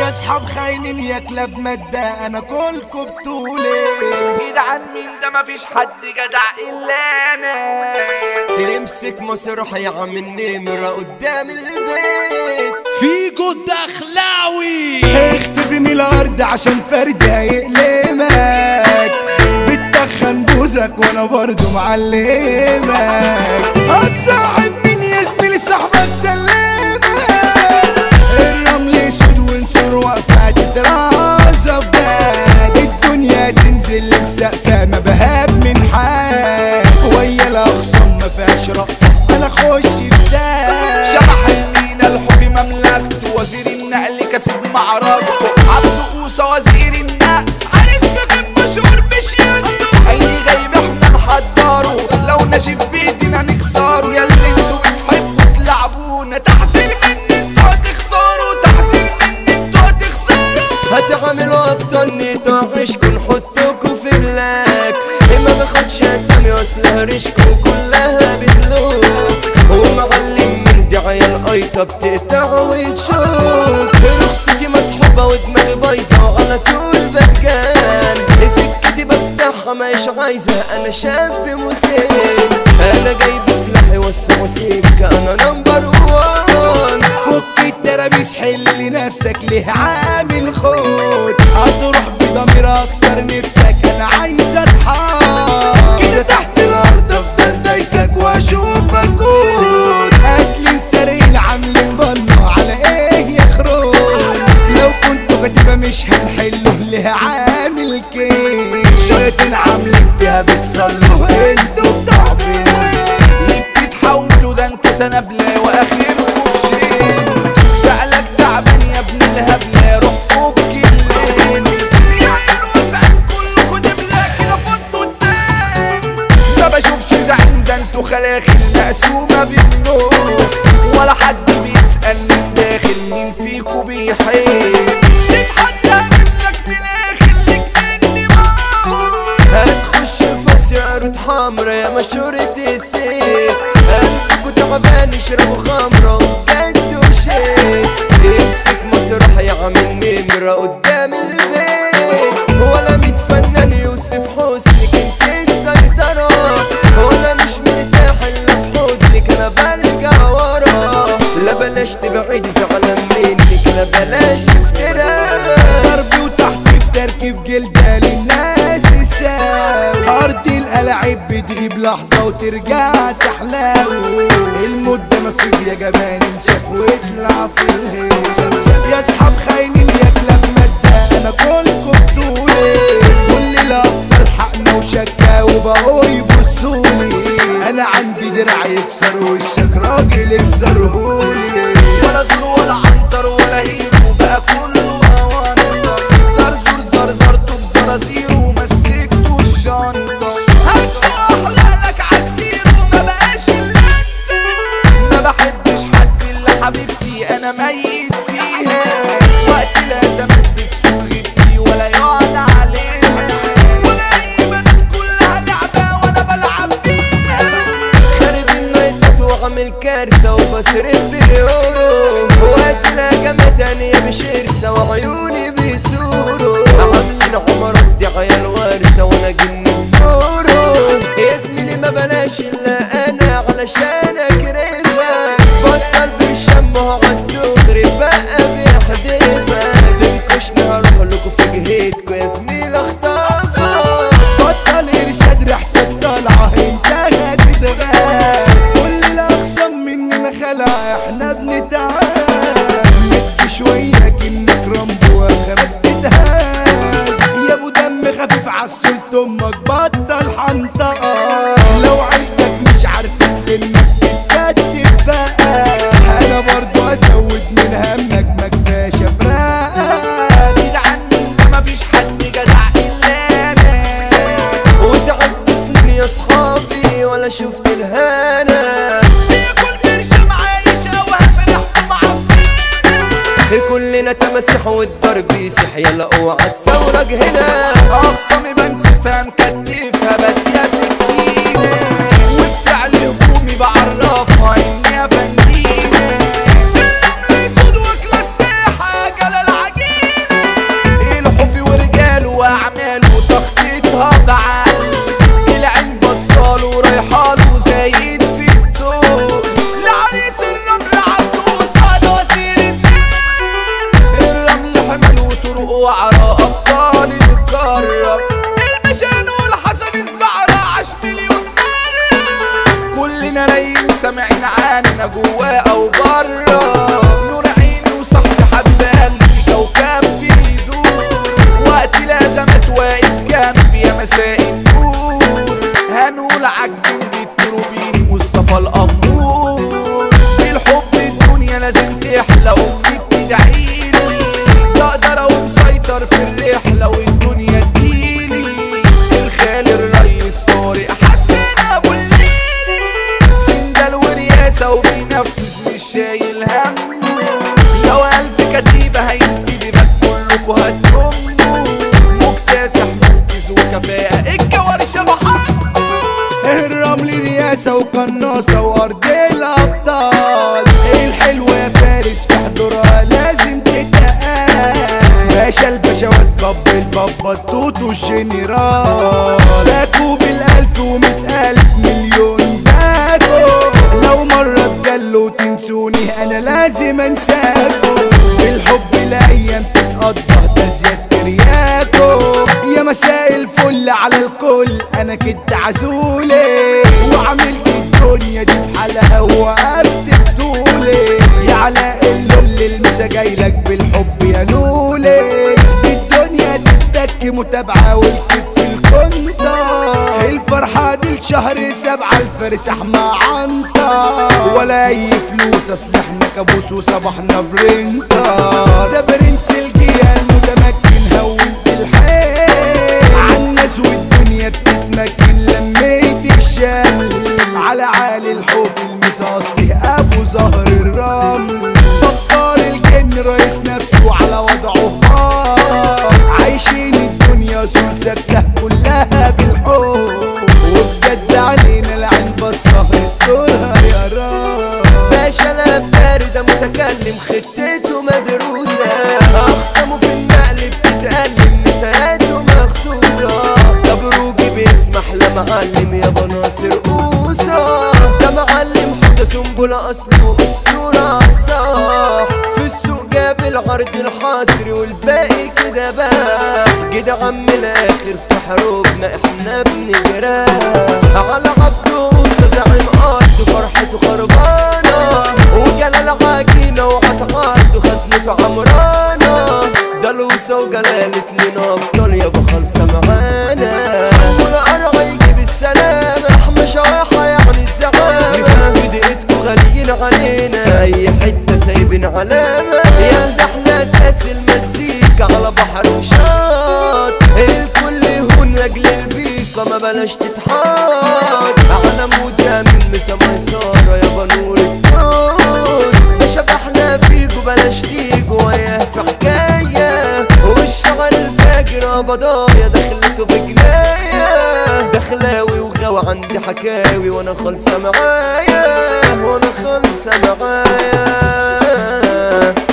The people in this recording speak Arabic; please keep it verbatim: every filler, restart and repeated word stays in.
اصحاب خاينين يا كلاب مادة انا كلكم بطولي. جدعان مين ده مفيش حد جدع الا انا. امسك مسرح يا عم النمرة قدام البيت فيجو الدخلاوي. اختفي من الارض عشان فرد هيقلمك، بتدخن بوزك وانا برضو معلمك. هتصاحب مين يا زميلي صاحبك سلمك، الرمل اسود وانصر واقفة تترازف بك، الدنيا تنزل بسقفة ما بهاب من حال، ويا الاخصام ما فيهاش رأفة انا اخش بساق. شبح المينا الحكي مملكته، وزير النقل كسب معركته، عبد قوسة وزير النقل عريسنا كان مشهور بشياكته. اي غيب احنا نحضره، لو ناشف بيدنا نكسره، يا اللي انتوا بتحبوا تلعبونا تحذير مني انتوا هتخسروا، تحذير مني انتوا هتخسروا. هتعملوا ابطال نطاقشكوا نحطكوا في بلاك، ما باخدش اسامي اصل هرشكوا كلها بتلوك، ومعلم من دعاية القيطة بتقطع وتشوك، رخصتي مسحوبة ودماغي بايظة وعلى طول بتجان، سكتي بفتحها مش عايزة انا شاب مسن، انا جايب سلاحي وسع وسكة انا نمبر وان. فك الترابيس حل نفسك ليه عامل خود، هتروح بضمير اكسر نفسك انا عايز اتحار، كده تحت الارض افضل دايسك واشوفك جود، اكل سريل عاملين بنه على ايه يخرج، لو كنتوا كاتبة مش هنحله ليه عامل كيف، شياطين عاملين فيها بتصلوا انتوا بتعبين، ليه بتتحولوا ده انتوا تنابلة واخركوا في شين، فعلك تعبان يا ابن الهبلة روح فوق الليل، يا عيال وسعك كلكوا دبلة كده فضوا التاني، ما بشوفش زعيم ده انتوا خلاخل مقسومة بالنص، ولا حد بيسأل من داخل مين فيكوا بيحس، تتحدى منك من اخر لك مني موت. هتخش فاس يا قرود حمرا يا مشهورة السيف، قلبكوا تعبان اشربوا خمرة وبجد وشيك، امسك مسرح يا عم النمرة قدام البيت، ولا ميت فنان يوسف حسنك انت السيطرة، ولا مش مرتاح الا في حضنك انا برجع ورا، لا بلاش تبعدي زعلان منك لا بلاش افتراء، ضرب وتحت بتركب جلدة للناس الساوي، أرض الألعاب بتغيب لحظة وترجع تحلاوي، المدة نصيب يا جبان انشاف واطلع في الهيش، يا اصحاب خاينين يا كلاب مادة انا كلكم بطولي، كل الأبطال حقنا وشكا وبقوا يبصولي، انا عندي درع يكسر وشك راجل يكسرهولي، ولا زور ولا عنتر ولا هيرو بقى كله اوانطة، زرزور زرزرته بزرازير ومسكته الشنطة، هاتوا احلالك عالسير وما بقاش الا انت، ما بحبش حد الا حبيبتي انا ميت فيها، وقت لازم بتسوق غيبتي ولا يقعد عليها، ولا اي بنات كلها لعبة وانا بلعب بيها، خارب النايتات وعامل كارثة وبصرف باليورو، وقت الهجمة تانية بشرسة وعيوني بيسوروا، عاملين عمرات دي عيال وارثة وانا جن بزورو، يا زميلي ما بلاش الا انا علشان اكرفك، بطل بالشم وعالدغري بقى بيحدفك، تنكشني هروح لكوا في جهتكوا يا زميلي اخطفك، بطل ارشاد ريحتك طالعة انت هتتغاز، كل الاقسام مننا خلع احنا بنتعاز، مد شوية كأنك رامبو واخرك تتهاز، يا ابو دم خفيف عالسلط امك بطل حنطقة، لو عيلتك مش عارفة تلمك تتكتب بقى، انا برضو ازود من همك مكفاش افراقة، جدعان مين ده مفيش حد جدع الا انا، وتعدي سنين يا صحابي ولا شفت الهنا، بياكل برشام عايش اوهم ريحته معفنة، كلنا تمسح والضرب يسيح يلا اوعى تصورك هنا، اخصامي بنسفها مكتفها بديها سكينة، والفعل هجومي بعرفها اني فنينة، الرمل يسود واكل الساحة جلال عجينة، وعراء ابطال القارة. المشان والحسن الزعراء عاش مليون مرة، كلنا لايين سامعين عنا جوا او برا. نور عيني وصاحبي حبال في كوكب بيدور، وقت الازمات واقف جنبي يا مساء النور. هنقول عالجندي التروبيني مصطفى الامور، بالحب الدنيا لازم تحلى امي بتدعيلي، بقدر ومسيطر في الرحله والدنيا تجيلي. الخالي الريس طارق حسن ابو الليلي، سندال ورياسه وبينفذ مش شايل هم. لو الف كتيبه هيبتدي بك كلكوا هتضموا، مكتسح منجز وكفاءه الكوارش بحق. الرمل رياسة وقناصة وأرض الأبطال، الحلوة يا فارس في حضورها لازم تتقال. باشا الباشوات باب البابا التوت والجنرال، باكو بالألف ومئة ألف مليون باكو. لو مرة تجلوا تنسوني أنا لازم أنساكو، بالحب الأيام تتقضى ده زياد كرياكو. يا مساء الفل على الكل أنا كنت عزولي، وعملت الدنيا دي بحالها ووقفت بطولي. يا علاء اللول المسا جايلك بالحب يا لولي، الدنيا تتك متابعة والكف في الكنطة. الفرحة دي لشهر سبعة الفارس أحمى عنطة، ولا أي فلوس أصل احنا كابوس وصبحنا برنطة. ده برنس الجيال متمكن هونت الحيل عالناس والدنيا بتتمكن لميت الشمل. على عالي الحوف المسا أصلي أبو زهر الرمل، بطال الجن رئيس نفسه على وضعه فار. عايشين الدنيا سلسلة كلها بالحب، وبجد علينا العين بصة يسترها يا رب. باشا انا باردة متكلم خطته مدروسة، اقسمه في النقل بتتألم مساعاته مخصوصة. ده بروجي بيسمح لمعلم يابا ناصر قوصة، ده معلم حوضة سنبلة اصلي واسطورة عالصح. في السوق جاب العرض الحصري والباقي كده بقى جدع من الاخر. في حروبنا احنا بنجراه على عبد قوصة زعيم ارضه فرحته خربانة، وجلال عجينة وعطعارده خزنته عمرانة. ده لوسة وجلال اتنين ابطال يابا خالصة معانا، والقرع يجيب السلام احمى شواحة يعني الزعامة. نفهم دقيقتكوا غاليين علينا في اي حتة سايبين علامة، يا ده احنا اساس المزيكا على بحر وشاط. الكل يهون لاجل البيقة ما بلاش تتحاط، على مودة من مسا ميسارة يابا نور الدور. شبحنا فيكوا بلاش تيجوا وياه في حكاية، والشغل الفاجر بضايا دخلته بجناية. دخلاوي وغاوى عندي حكاوي وانا خالصة معايا، وانا خالصة معايا.